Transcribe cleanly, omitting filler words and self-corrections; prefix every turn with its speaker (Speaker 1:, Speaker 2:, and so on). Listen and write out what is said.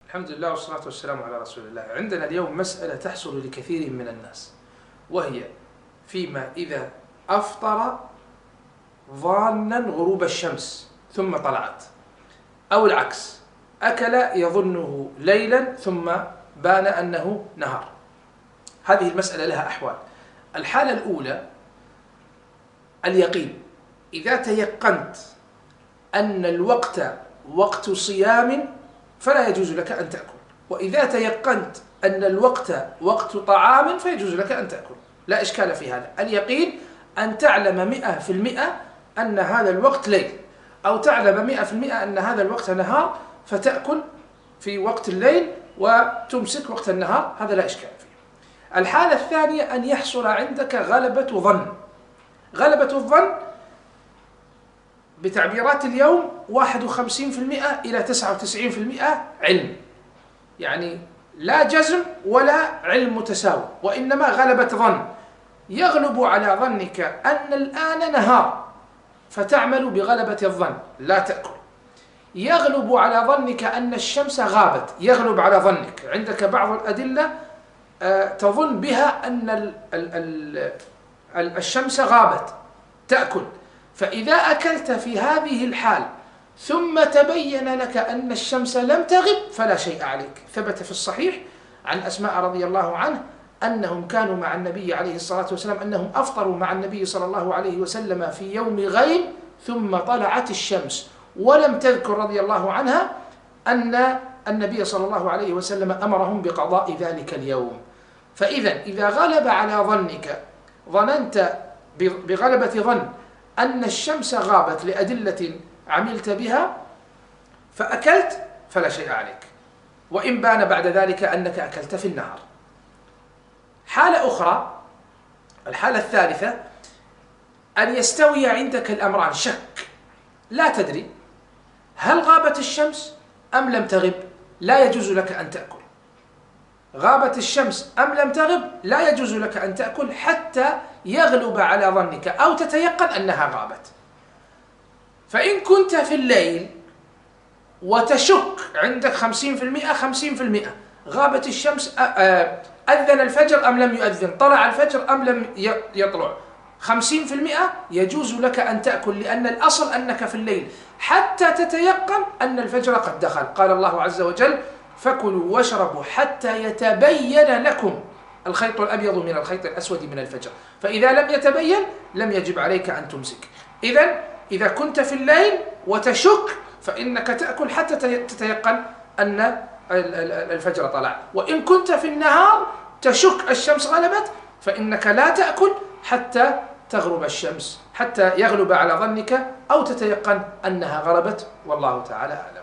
Speaker 1: الحمد لله والصلاة والسلام على رسول الله. عندنا اليوم مسألة تحصل لكثير من الناس، وهي فيما إذا أفطر ظانا غروب الشمس ثم طلعت، أو العكس، أكل يظنه ليلا ثم بان أنه نهار. هذه المسألة لها أحوال. الحالة الأولى اليقين، إذا تيقنت أن الوقت وقت صيام فلا يجوز لك أن تأكل، وإذا تيقنت أن الوقت وقت طعام فيجوز لك أن تأكل، لا إشكال في هذا. اليقين أن تعلم 100% أن هذا الوقت ليل، أو تعلم 100% أن هذا الوقت نهار، فتأكل في وقت الليل وتمسك وقت النهار، هذا لا إشكال فيه. الحالة الثانية أن يحصل عندك غلبة ظن. غلبة الظن بتعبيرات اليوم 51% إلى 99% علم، يعني لا جزم ولا علم متساوي، وإنما غلبة ظن. يغلب على ظنك أن الآن نهار فتعمل بغلبة الظن لا تأكل. يغلب على ظنك أن الشمس غابت، يغلب على ظنك، عندك بعض الأدلة تظن بها أن الشمس غابت، تأكل. فإذا أكلت في هذه الحال ثم تبين لك أن الشمس لم تغب فلا شيء عليك. ثبت في الصحيح عن أسماء رضي الله عنه أنهم كانوا مع النبي عليه الصلاة والسلام، أنهم أفطروا مع النبي صلى الله عليه وسلم في يوم غيم ثم طلعت الشمس، ولم تذكر رضي الله عنها أن النبي صلى الله عليه وسلم أمرهم بقضاء ذلك اليوم. إذا غلب على ظنك، ظننت بغلبة ظن أن الشمس غابت لأدلة عملت بها فأكلت فلا شيء عليك، وإن بان بعد ذلك أنك أكلت في النهار. حالة أخرى، الحالة الثالثة، أن يستوي عندك الأمران، شك، لا تدري هل غابت الشمس أم لم تغب، لا يجوز لك أن تأكل. غابت الشمس أم لم تغب لا يجوز لك أن تأكل حتى يغلب على ظنك أو تتيقن أنها غابت. فإن كنت في الليل وتشك، عندك 50%، غابت الشمس، أذن الفجر أم لم يؤذن، طلع الفجر أم لم يطلع، 50% يجوز لك أن تأكل، لأن الأصل أنك في الليل حتى تتيقن أن الفجر قد دخل. قال الله عز وجل: فكلوا واشربوا حتى يتبين لكم الخيط الأبيض من الخيط الأسود من الفجر. فإذا لم يتبين لم يجب عليك أن تمسك. إذا كنت في الليل وتشك فإنك تأكل حتى تتيقن أن الفجر طلع. وإن كنت في النهار تشك الشمس غلبت فإنك لا تأكل حتى تغرب الشمس، حتى يغلب على ظنك أو تتيقن أنها غربت، والله تعالى أعلم.